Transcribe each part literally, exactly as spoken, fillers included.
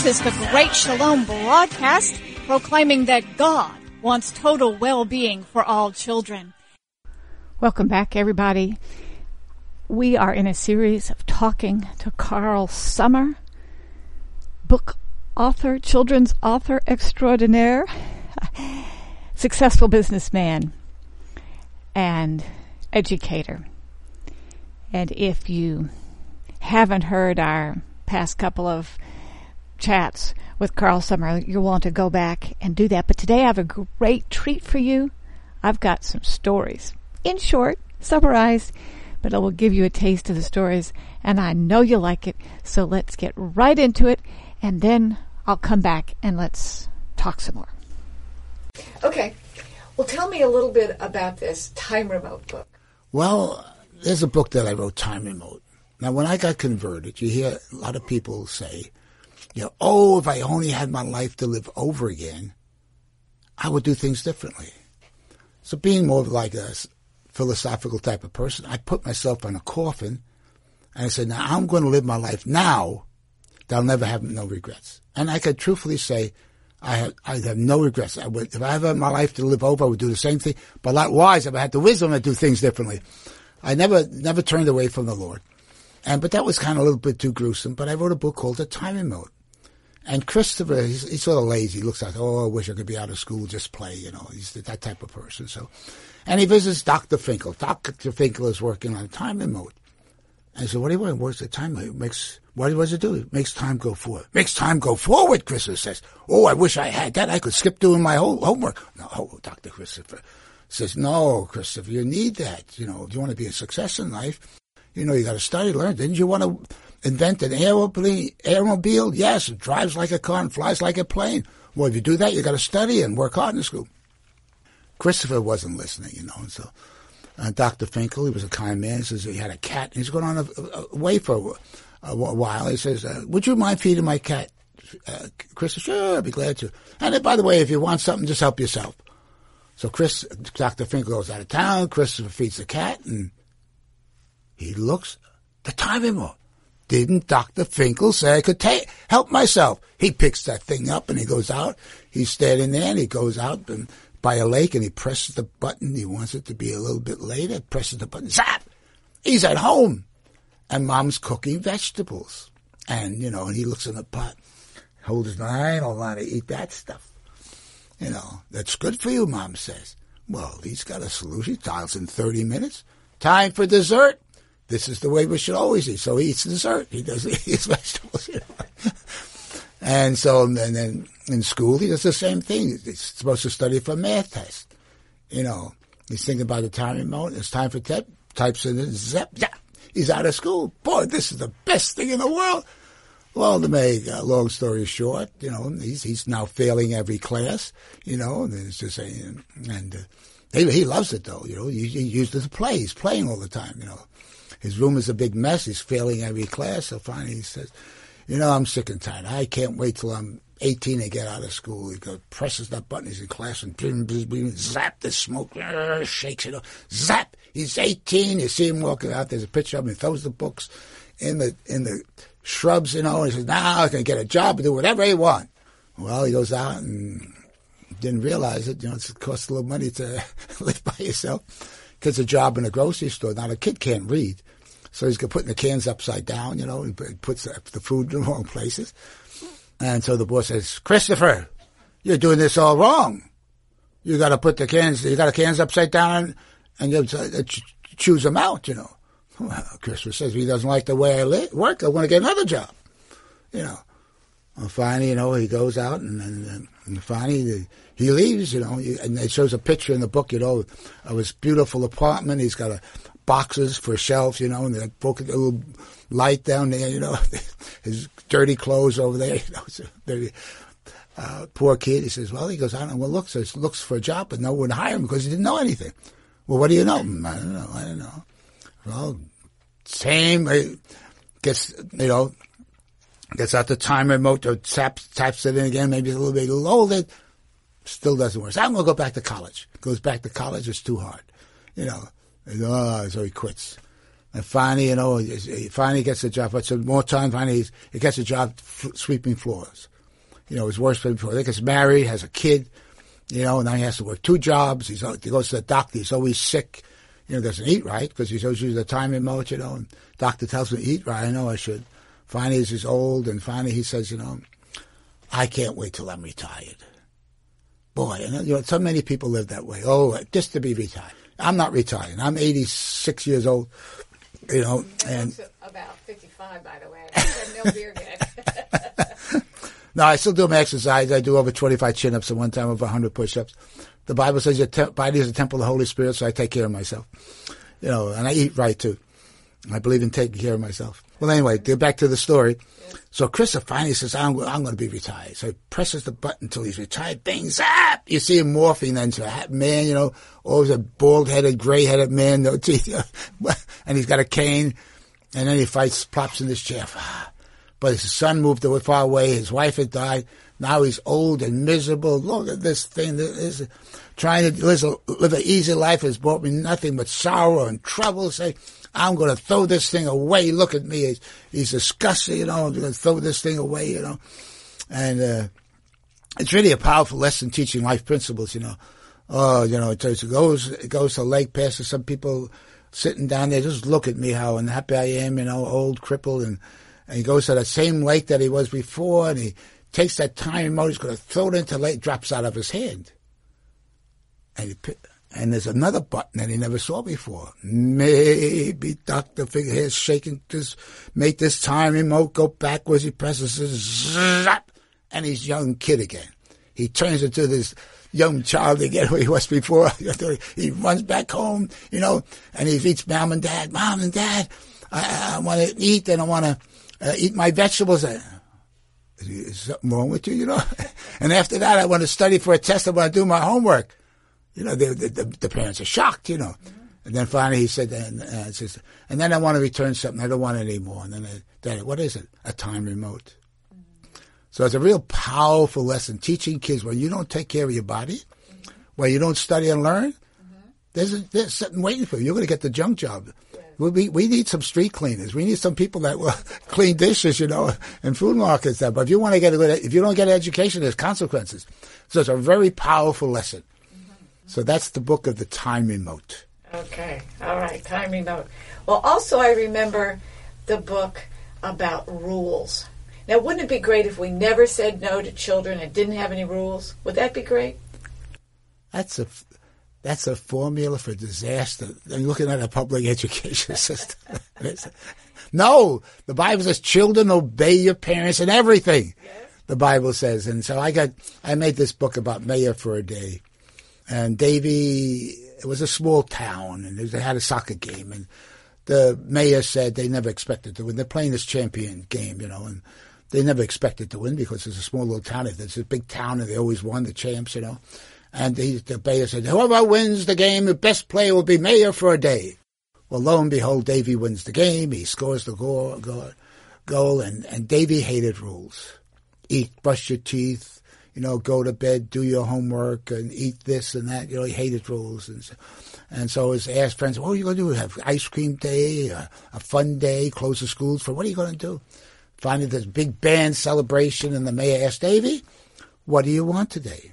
This is the Great Shalom broadcast, proclaiming that God wants total well-being for all children. Welcome back, everybody. We are in a series of talking to Carl Sommer, book author, children's author extraordinaire, successful businessman, and educator. And if you haven't heard our past couple of chats with Carl Sommer, you'll want to go back and do that. But today I have a great treat for you. I've got some stories, in short, summarized, but I will give you a taste of the stories, and I know you'll like it. So let's get right into it, and then I'll come back and let's talk some more. Okay. Well, tell me a little bit about this Time Remote book. Well, there's a book that I wrote, Time Remote. Now, when I got converted, you hear a lot of people say, you know, oh, if I only had my life to live over again, I would do things differently. So being more of like a philosophical type of person, I put myself on a coffin and I said, now I'm going to live my life now that I'll never have no regrets. And I could truthfully say I have, I have no regrets. I would, if I ever had my life to live over, I would do the same thing. But likewise, if I had the wisdom, I'd do things differently. I never, never turned away from the Lord. And, but that was kind of a little bit too gruesome. But I wrote a book called The Time Remote. And Christopher, he's, he's sort of lazy. He looks like, oh, I wish I could be out of school, just play, you know. He's that type of person. So, and he visits Doctor Finkel. Doctor Finkel is working on Time Remote. And I said, what do you want? What's the time? It makes, what does it do? It makes time go forward. Makes time go forward, Christopher says. Oh, I wish I had that. I could skip doing my whole homework. No, Doctor Christopher says, no, Christopher, you need that. You know, if you want to be a success in life, you know, you got to study, learn. Didn't you want to invent an aeroplane, aeromobile? Yes, it drives like a car and flies like a plane. Well, if you do that, you got to study and work hard in school. Christopher wasn't listening, you know. And so uh, Doctor Finkel, he was a kind man. He says he had a cat. And he's going on a, a, away for a, a while. He says, uh, would you mind feeding my cat? Uh, Christopher, sure, I'd be glad to. And then, by the way, if you want something, just help yourself. So Chris, Doctor Finkel goes out of town. Christopher feeds the cat, and he looks, the Time Remote. Didn't Doctor Finkel say I could ta- help myself? He picks that thing up and he goes out. He's standing there and he goes out and by a lake and he presses the button. He wants it to be a little bit later. Presses the button. Zap! He's at home. And Mom's cooking vegetables. And, you know, and he looks in the pot. Holds his eye, I don't want to eat that stuff. You know, that's good for you, Mom says. Well, he's got a solution. He dials in thirty minutes. Time for dessert. This is the way we should always eat. So he eats dessert. He doesn't eat his vegetables. You know? And so and then in school, he does the same thing. He's supposed to study for a math test. You know, he's thinking about the Time Remote. It's time for test. Types in it. Zap, zap. He's out of school. Boy, this is the best thing in the world. Well, to make a long story short, you know, he's he's now failing every class. You know, and it's just saying, and uh, he, he loves it though. You know, he, he used it to play. He's playing all the time. You know. His room is a big mess. He's failing every class. So finally he says, you know, I'm sick and tired. I can't wait till I'm eighteen and get out of school. He goes, presses that button. He's in class and bling, bling, bling, zap, the smoke, uh, shakes it off. Zap. He's eighteen. You see him walking out. There's a picture of him. He throws the books in the in the shrubs, you know, and he says, now I can get a job and do whatever I want. Well, he goes out and didn't realize it. You know, it costs a little money to live by yourself. Gets a job in a grocery store. Now, the kid can't read. So he's putting the cans upside down, you know, and puts the food in the wrong places. And so the boss says, Christopher, you're doing this all wrong. You got to put the cans, you got the cans upside down and you uh, choose them out, you know. Well, Christopher says, if he doesn't like the way I li- work, I want to get another job, you know. Well, finally, you know, he goes out and, and, and finally he leaves, you know, and it shows a picture in the book, you know, of his beautiful apartment. He's got a boxes for shelves, you know, and the book, a little light down there, you know, his dirty clothes over there, you know. So very, uh, poor kid. He says, well, he goes out and well, looks, so looks for a job, but no one would hire him because he didn't know anything. Well, what do you know? I don't know. I don't know. Well, same, gets, you know, gets out the Time Remote, or taps, taps it in again, maybe a little bit older, still doesn't work. So I'm going to go back to college. Goes back to college, it's too hard, you know. And, oh, so he quits. And finally, you know, he finally gets a job. But some more time, finally, he gets a job f- sweeping floors. You know, his worst before. He gets married, has a kid, you know, and now he has to work two jobs. He's, he goes to the doctor. He's always sick. You know, doesn't eat right because he's always using the time remote, you know, and doctor tells him to eat right. I know I should. Finally, he's old, and finally he says, you know, I can't wait till I'm retired. Boy, and you know, so many people live that way. Oh, just to be retired. I'm not retired. I'm eighty-six years old, you know, and about fifty-five, by the way. I have no beard yet. No, I still do my exercise. I do over twenty-five chin-ups at one time, over one hundred push-ups. The Bible says your te- body is a temple of the Holy Spirit, so I take care of myself. You know, and I eat right, too. I believe in taking care of myself. Well, anyway, get back to the story. Yes. So Chris finally says, I'm, I'm going to be retired. So he presses the button until he's retired. Bang, zap! You see him morphing then to a man, you know, always a bald-headed, gray-headed man, no teeth. And he's got a cane. And then he fights, plops in his chair. But his son moved far away. His wife had died. Now he's old and miserable. Look at this thing. This is, trying to live, live an easy life has brought me nothing but sorrow and trouble. Say, I'm going to throw this thing away. Look at me. He's, he's disgusting, you know. I'm going to throw this thing away, you know. And uh, it's really a powerful lesson teaching life principles, you know. Oh, you know, it goes, it goes to Lake Pastor. Some people sitting down there, just look at me, how unhappy I am, you know, old, crippled. And, and he goes to that same lake that he was before, and he takes that time remote, he's going to throw it into the lake, drops out of his hand. And he, and there's another button that he never saw before. Maybe Doctor Figurehead's shaking this, make this time remote go backwards. He presses it, zap, and he's young kid again. He turns into this young child again where he was before. He runs back home, you know, and he eats mom and dad. Mom and dad, I, I want to eat and I want to uh, eat my vegetables. Is something wrong with you, you know? And after that, I want to study for a test. I want to do my homework. You know, the, the, the parents are shocked, you know. Mm-hmm. And then finally he said, and, uh, says, and then I want to return something. I don't want it anymore. And then, I, Daddy, what is it? A time remote. Mm-hmm. So it's a real powerful lesson teaching kids when you don't take care of your body, mm-hmm. when you don't study and learn, mm-hmm. there's, a, there's something waiting for you. You're going to get the junk job. We we need some street cleaners. We need some people that will clean dishes, you know, and food markets. But if you want to get a good, if you don't get education, there's consequences. So it's a very powerful lesson. Mm-hmm. So that's the book of the time remote. Okay, all right, time remote. Well, also I remember the book about rules. Now, wouldn't it be great if we never said no to children and didn't have any rules? Would that be great? That's a. That's a formula for disaster. I'm looking at a public education system. No, the Bible says children obey your parents in everything. Yes. The Bible says. And so I got, I made this book about Mayor for a Day. And Davy, it was a small town and they had a soccer game and the mayor said they never expected to win. They're playing this champion game, you know, and they never expected to win because it's a small little town. It's a big town and they always won the champs, you know. And he, the mayor said, whoever wins the game, the best player will be mayor for a day. Well, lo and behold, Davy wins the game. He scores the goal, goal, goal and, and Davy hated rules. Eat, brush your teeth, you know, go to bed, do your homework, and eat this and that. You know, he hated rules. And so, and so his asked friends, what are you going to do? Have ice cream day, a, a fun day, close the schools for, what are you going to do? Finally, this big band celebration, and the mayor asked Davy, what do you want today?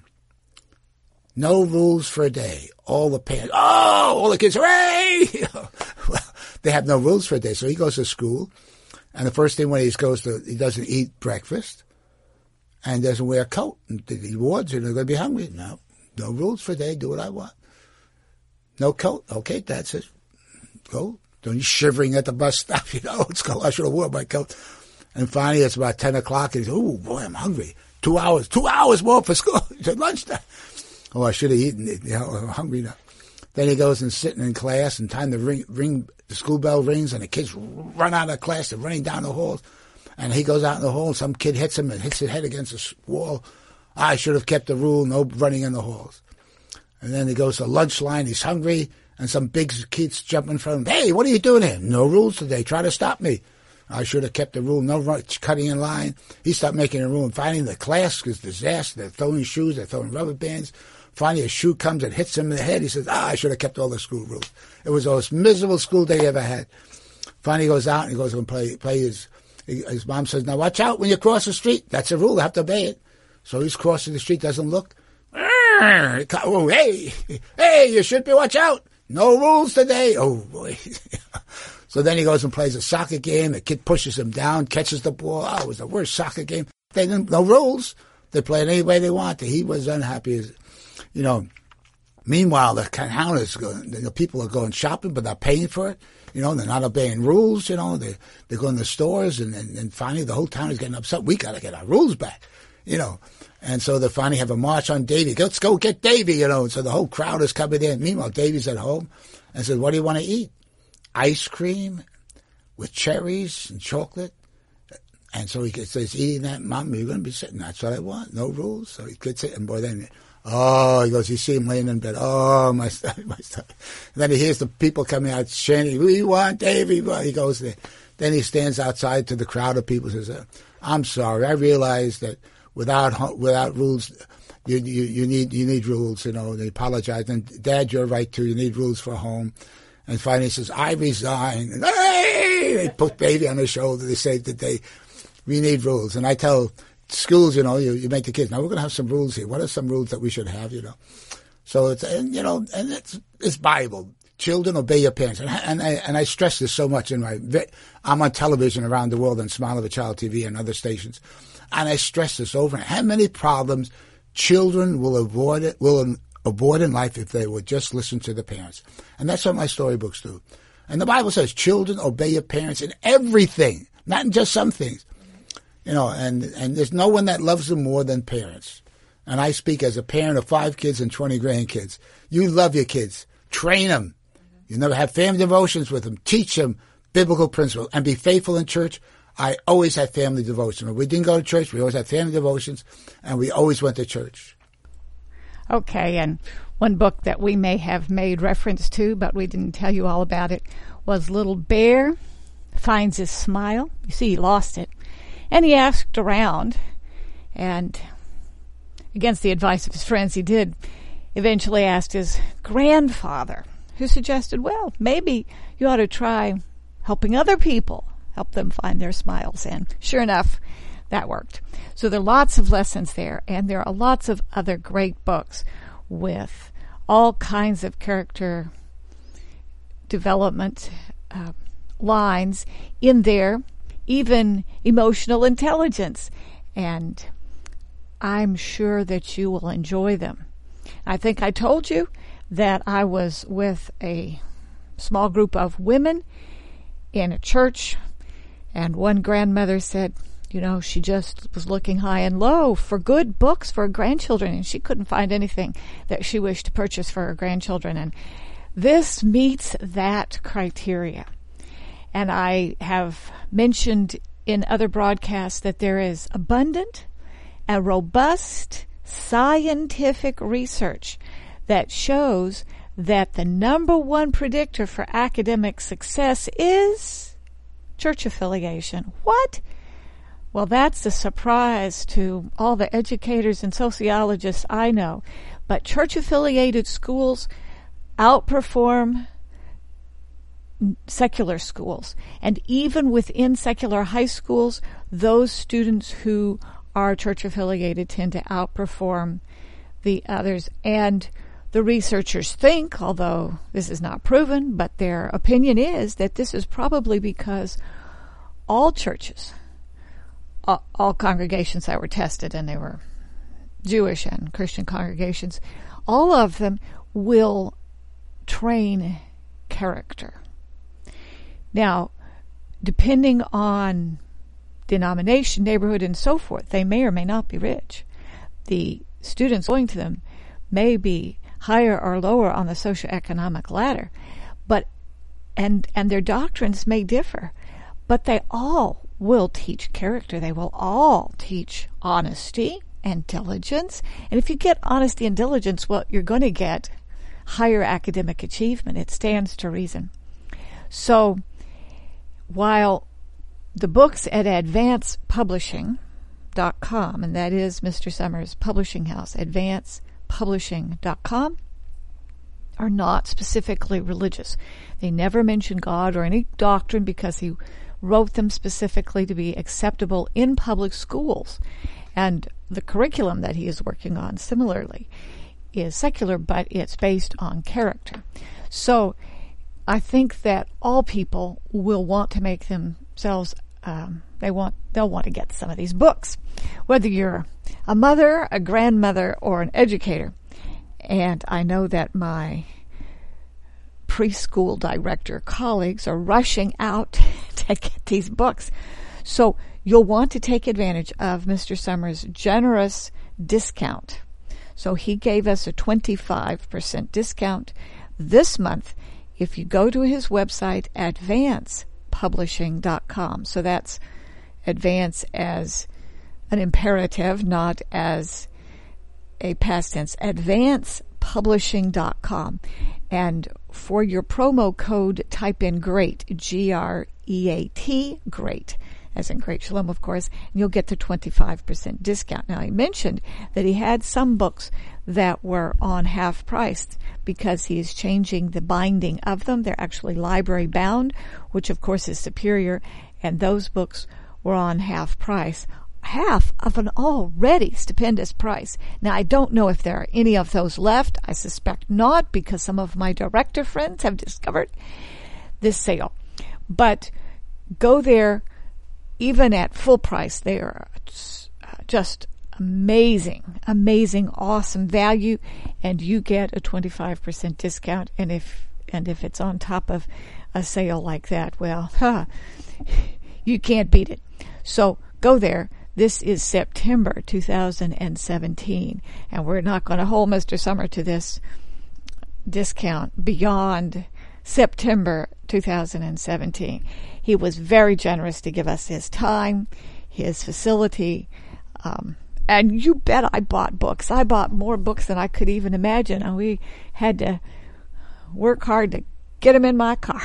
No rules for a day. All the parents, oh, all the kids, hooray! You know, well, they have no rules for a day. So he goes to school, and the first thing when he goes to, he doesn't eat breakfast, and doesn't wear a coat. And he warns you, they're going to be hungry. No, no rules for a day. Do what I want. No coat. Okay, that's it. Go. Don't you shivering at the bus stop, you know. Let's go. I should have worn my coat. And finally, it's about ten o'clock, and he's, oh, boy, I'm hungry. Two hours. Two hours more for school. It's at lunchtime. Oh, I should have eaten it. You know, I'm hungry now. Then he goes and sitting in class, and time to ring, ring, the school bell rings, and the kids run out of class. They're running down the halls. And he goes out in the hall, and some kid hits him and hits his head against the wall. I should have kept the rule, no running in the halls. And then he goes to the lunch line. He's hungry, and some big kids jump in front of him. Hey, what are you doing here? No rules today. Try to stop me. I should have kept the rule, no run, cutting in line. He stopped making a rule. And finally, the class is disaster. They're throwing shoes. They're throwing rubber bands. Finally, a shoe comes and hits him in the head. He says, ah, I should have kept all the school rules. It was the most miserable school day he ever had. Finally, he goes out and he goes and play, play his, his mom says, now watch out when you cross the street. That's a rule. I have to obey it. So he's crossing the street, doesn't look. Oh, hey, hey, you should be, watch out. No rules today. Oh, boy. So then he goes and plays a soccer game. The kid pushes him down, catches the ball. Oh, it was the worst soccer game. They didn't, no rules. They played any way they wanted. He was unhappy. As, you know, meanwhile, the town is going, the people are going shopping, but they're paying for it. You know, they're not obeying rules. You know, they, they're going to the stores, and, and, and finally the whole town is getting upset. We got to get our rules back, you know. And so they finally have a march on Davy. Let's go get Davy, you know. So the whole crowd is coming in. Meanwhile, Davy's at home and says, what do you want to eat? Ice cream with cherries and chocolate. And so he gets, so he's eating that. Mom, you're going to be sitting. That's what I want. No rules. So he gets it. And boy, then, oh, he goes, you see him laying in bed. Oh, my stomach, my stomach. And then he hears the people coming out chanting, we want Davy. Well, he goes there. Then he stands outside to the crowd of people and says, I'm sorry. I realize that without without rules, you, you, you need you need rules, you know. They apologize. And Dad, you're right, too. You need rules for home. And finally he says, I resign. And, hey! They put Davy on his shoulder. They say that they, we need rules. And I tell schools, you know, you, you make the kids, now we're going to have some rules here. What are some rules that we should have, you know? So it's, and, you know, and it's, it's Bible. Children, obey your parents. And, and, I, and I stress this so much in my, I'm on television around the world on Smile of a Child T V and other stations. And I stress this over. How many problems children will avoid it, will avoid in life if they would just listen to the parents. And that's what my storybooks do. And the Bible says, children, obey your parents in everything, not in just some things. You know, and, and there's no one that loves them more than parents. And I speak as a parent of five kids and twenty grandkids. You love your kids. Train them. You never have family devotions with them. Teach them biblical principles and be faithful in church. I always had family devotion. When we didn't go to church, we always had family devotions, and we always went to church. Okay, and one book that we may have made reference to, but we didn't tell you all about it, was Little Bear Finds His Smile. You see, he lost it. And he asked around, and against the advice of his friends, he did eventually ask his grandfather, who suggested, well, maybe you ought to try helping other people, help them find their smiles. And sure enough, that worked. So there are lots of lessons there, and there are lots of other great books with all kinds of character development uh, lines in there, even emotional intelligence. And I'm sure that you will enjoy them. I think I told you that I was with a small group of women in a church, and one grandmother said, you know, she just was looking high and low for good books for her grandchildren, and she couldn't find anything that she wished to purchase for her grandchildren. And this meets that criteria. And I have mentioned in other broadcasts that there is abundant and robust scientific research that shows that the number one predictor for academic success is church affiliation. What? Well, that's a surprise to all the educators and sociologists I know. But church-affiliated schools outperform secular schools. And even within secular high schools, those students who are church-affiliated tend to outperform the others. And the researchers think, although this is not proven, but their opinion is that this is probably because all churches, all, all congregations that were tested, and they were Jewish and Christian congregations, all of them will train character. Now, depending on denomination, neighborhood, and so forth, they may or may not be rich. The students going to them may be higher or lower on the socioeconomic ladder, but and and their doctrines may differ, but they all will teach character. They will all teach honesty and diligence. And if you get honesty and diligence, well, you're going to get higher academic achievement. It stands to reason. So while the books at advance publishing dot com, and that is Mister Summers' publishing house, advance publishing dot com, are not specifically religious. They never mention God or any doctrine because he wrote them specifically to be acceptable in public schools. And the curriculum that he is working on, similarly, is secular, but it's based on character. So I think that all people will want to make themselves, um, they want, they'll want to get some of these books, whether you're a mother, a grandmother, or an educator. And I know that my preschool director colleagues are rushing out to get these books. So you'll want to take advantage of Mister Summers' generous discount. So he gave us a twenty-five percent discount this month if you go to his website, advance publishing dot com. So that's advance as an imperative, not as a past tense. advance publishing dot com. And for your promo code, type in GREAT, G R E A T, GREAT, as in Great Shalom, of course, and you'll get the twenty-five percent discount. Now, he mentioned that he had some books that were on half price because he is changing the binding of them. They're actually library bound, which of course is superior, and those books were on half price. Half of an already stupendous price. Now, I don't know if there are any of those left. I suspect not, because some of my director friends have discovered this sale. But go there, even at full price. They are just amazing, amazing, awesome value, and you get a twenty-five percent discount. And if and if it's on top of a sale like that, well, huh, you can't beat it. So go there. This is September two thousand seventeen, and we're not going to hold Mister Summer to this discount beyond September two thousand seventeen. He was very generous to give us his time, his facility, um, and you bet I bought books. I bought more books than I could even imagine, and we had to work hard to get them in my car.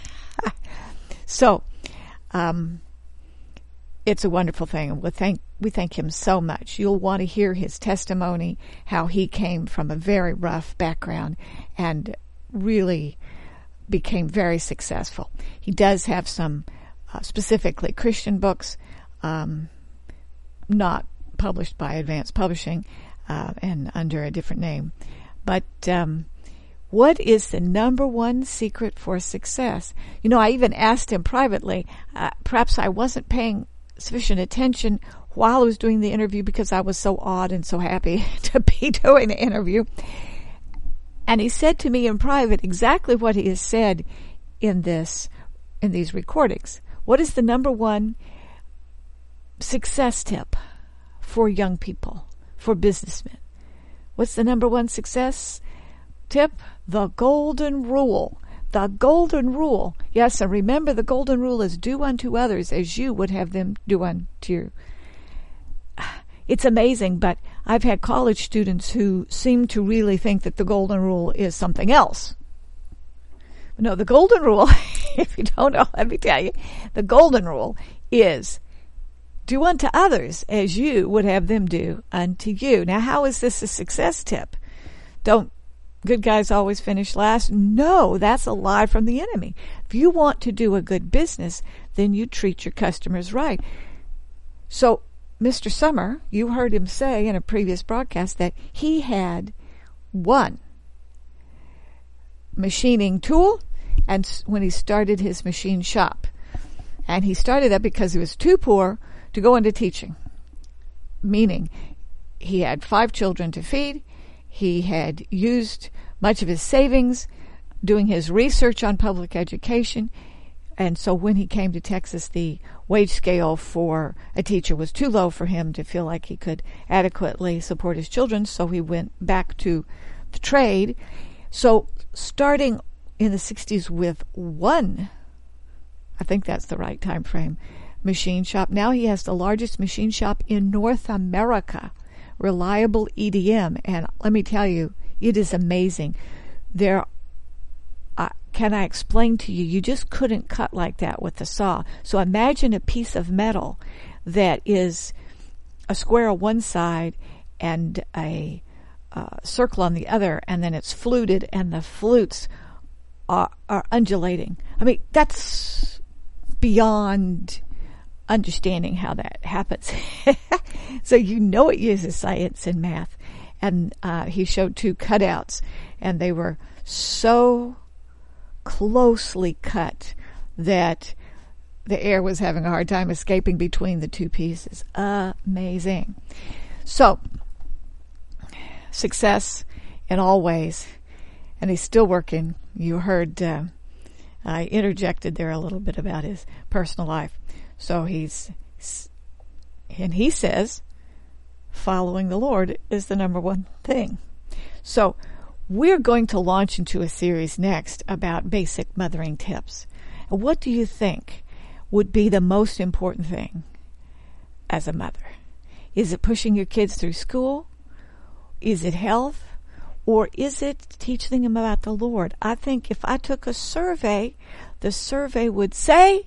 So, um, it's a wonderful thing. We thank we thank him so much. You'll want to hear his testimony, how he came from a very rough background and really became very successful. He does have some uh, specifically Christian books, um, not published by Advance Publishing uh, and under a different name. But um, what is the number one secret for success? You know, I even asked him privately. Uh, perhaps I wasn't paying sufficient attention while I was doing the interview because I was so awed and so happy to be doing the interview. And he said to me in private exactly what he has said in this, in these recordings. What is the number one success tip for young people, for businessmen? What's the number one success tip? The golden rule. The golden rule. Yes, and remember the golden rule is do unto others as you would have them do unto you. It's amazing, but I've had college students who seem to really think that the golden rule is something else. No, the golden rule, if you don't know, let me tell you, the golden rule is do unto others as you would have them do unto you. Now, how is this a success tip? Don't good guys always finish last? No, that's a lie from the enemy. If you want to do a good business, then you treat your customers right. So, Mister Summer, you heard him say in a previous broadcast that he had one machining tool, and when he started his machine shop. And he started that because he was too poor to go into teaching. Meaning, he had five children to feed. He had used much of his savings doing his research on public education. And so when he came to Texas, the wage scale for a teacher was too low for him to feel like he could adequately support his children. So he went back to the trade. So starting in the sixties with one, I think that's the right time frame, machine shop. Now he has the largest machine shop in North America. Reliable E D M, and let me tell you, it is amazing. There, uh, can I explain to you? You just couldn't cut like that with the saw. So imagine a piece of metal that is a square on one side and a uh, circle on the other, and then it's fluted, and the flutes are, are undulating. I mean, that's beyond understanding how that happens. So you know it uses science and math. And uh, he showed two cutouts, and they were so closely cut that the air was having a hard time escaping between the two pieces. Amazing. So, success in all ways. And he's still working. You heard uh, I interjected there a little bit about his personal life. So he's, and he says, following the Lord is the number one thing. So we're going to launch into a series next about basic mothering tips. And what do you think would be the most important thing as a mother? Is it pushing your kids through school? Is it health? Or is it teaching them about the Lord? I think if I took a survey, the survey would say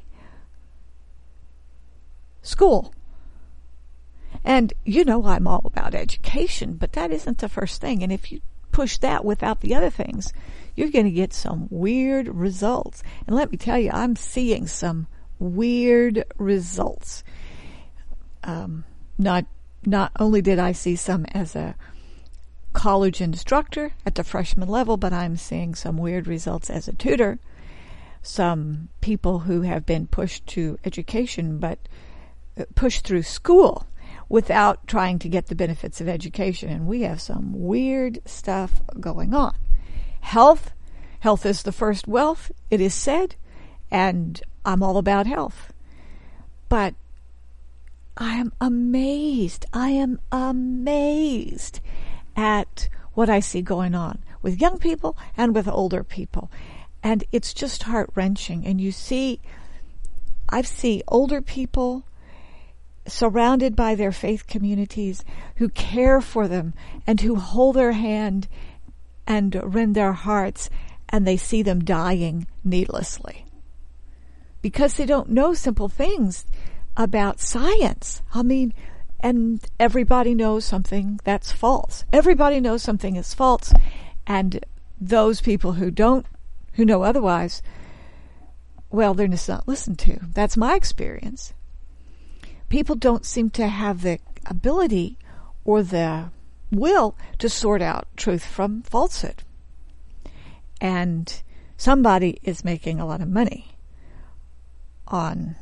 school. And you know I'm all about education, but that isn't the first thing. And if you push that without the other things, you're going to get some weird results. And let me tell you, I'm seeing some weird results. Um, not not only did I see some as a college instructor at the freshman level, but I'm seeing some weird results as a tutor. Some people who have been pushed to education, but pushed through school without trying to get the benefits of education. And we have some weird stuff going on. Health. Health is the first wealth, it is said, and I'm all about health. But I am amazed. I am amazed at what I see going on with young people and with older people. And it's just heart-wrenching. And you see, I see older people surrounded by their faith communities who care for them and who hold their hand and rend their hearts, and they see them dying needlessly because they don't know simple things about science. I mean, and everybody knows something that's false. Everybody knows something is false, and those people who don't, who know otherwise, well, they're just not listened to. That's my experience. People don't seem to have the ability or the will to sort out truth from falsehood. And somebody is making a lot of money on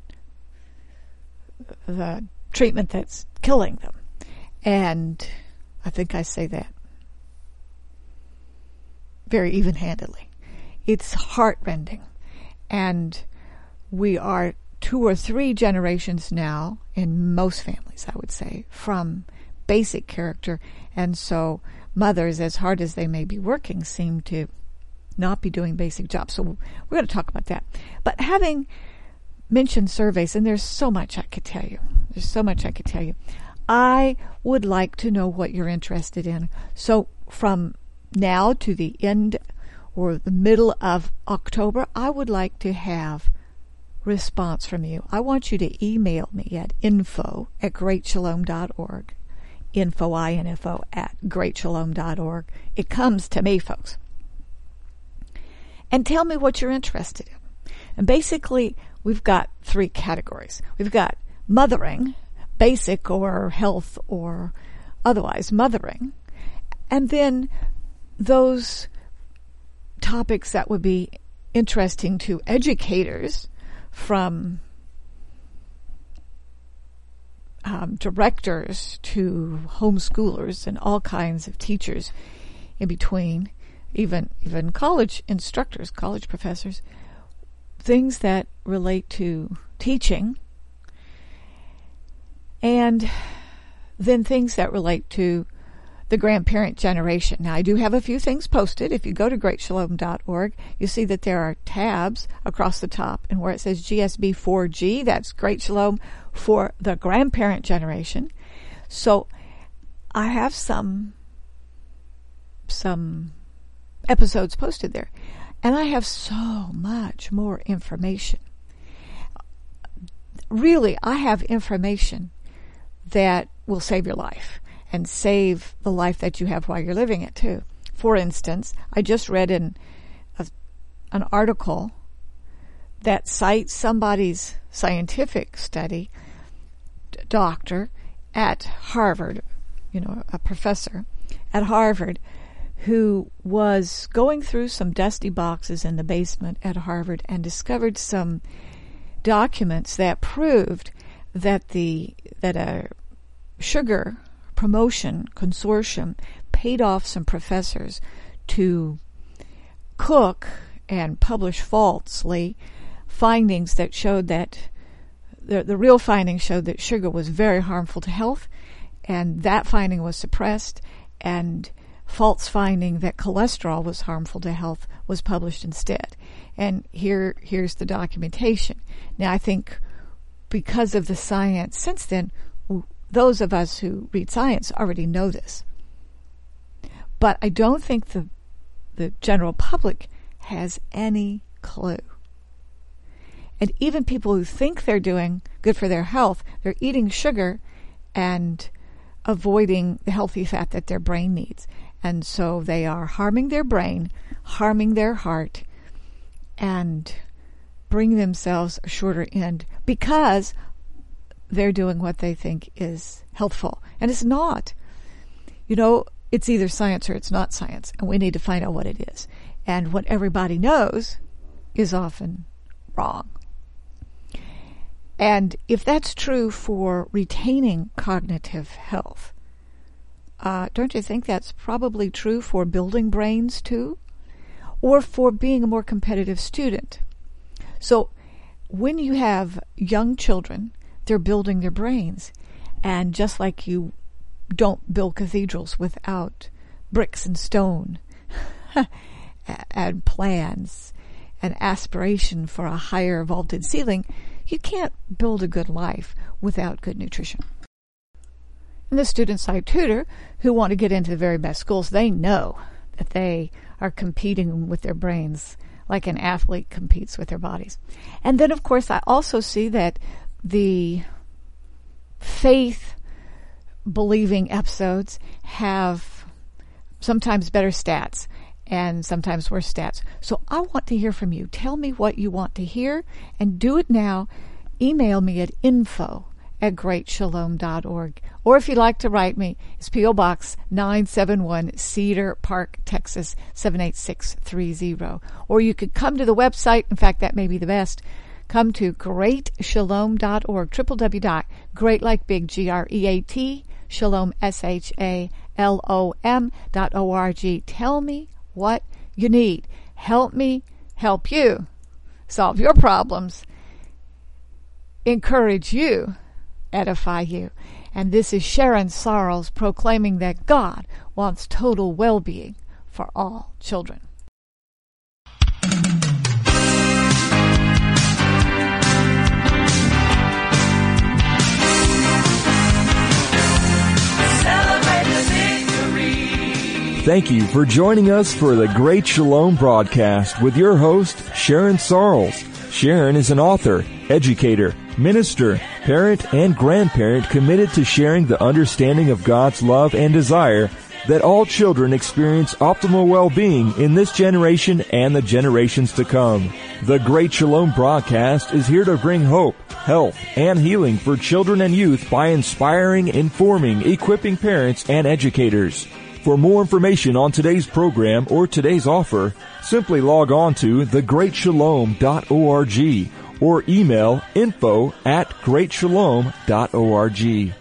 the treatment that's killing them. And I think I say that very even-handedly. It's heart-rending. And we are two or three generations now, in most families, I would say, from basic character. And so mothers, as hard as they may be working, seem to not be doing basic jobs. So we're going to talk about that. But having mentioned surveys, and there's so much I could tell you. There's so much I could tell you. I would like to know what you're interested in. So from now to the end or the middle of October, I would like to have response from you. I want you to email me at info at great shalom dot org. Info, I N F O, at great shalom dot org. It comes to me, folks. And tell me what you're interested in. And basically, we've got three categories. We've got mothering, basic or health or otherwise mothering. And then those topics that would be interesting to educators, from um, directors to homeschoolers and all kinds of teachers in between, even even college instructors, college professors, things that relate to teaching, and then things that relate to the grandparent generation. Now, I do have a few things posted. If you go to great shalom dot org, you see that there are tabs across the top, and where it says G S B four G, that's Great Shalom for the grandparent generation. So I have some some episodes posted there, and I have so much more information. Really, I have information that will save your life and save the life that you have while you're living it too. For instance, I just read in a, an article that cites somebody's scientific study d- doctor at Harvard, you know, a professor at Harvard, who was going through some dusty boxes in the basement at Harvard and discovered some documents that proved that the that a sugar promotion consortium paid off some professors to cook and publish falsely findings that showed that the, the real findings showed that sugar was very harmful to health, and that finding was suppressed, and false finding that cholesterol was harmful to health was published instead. And here here's the documentation. Now, I think because of the science since then, those of us who read science already know this. But I don't think the the general public has any clue. And even people who think they're doing good for their health, they're eating sugar and avoiding the healthy fat that their brain needs. And so they are harming their brain, harming their heart, and bring themselves a shorter end because they're doing what they think is healthful. And it's not. You know, it's either science or it's not science, and we need to find out what it is. And what everybody knows is often wrong. And if that's true for retaining cognitive health, uh, don't you think that's probably true for building brains too? Or for being a more competitive student? So when you have young children, they're building their brains. And just like you don't build cathedrals without bricks and stone and plans and aspiration for a higher vaulted ceiling, you can't build a good life without good nutrition. And the students I tutor who want to get into the very best schools, they know that they are competing with their brains like an athlete competes with their bodies. And then, of course, I also see that the faith-believing episodes have sometimes better stats and sometimes worse stats. So I want to hear from you. Tell me what you want to hear, and do it now. Email me at info at great shalom dot org. Or if you'd like to write me, it's P O Box nine seven one, Cedar Park, Texas, seven eight six three zero. Or you could come to the website. In fact, that may be the best. Come to great shalom dot org, w w w dot great like big, G R E A T, shalom, S H A L O M dot O R G. Tell me what you need. Help me help you solve your problems. Encourage you. Edify you. And this is Sharon Sarles proclaiming that God wants total well-being for all children. Thank you for joining us for the Great Shalom broadcast with your host, Sharon Sarles. Sharon is an author, educator, minister, parent, and grandparent committed to sharing the understanding of God's love and desire that all children experience optimal well-being in this generation and the generations to come. The Great Shalom broadcast is here to bring hope, health, and healing for children and youth by inspiring, informing, equipping parents and educators. For more information on today's program or today's offer, simply log on to the great shalom dot org or email info at great shalom dot org.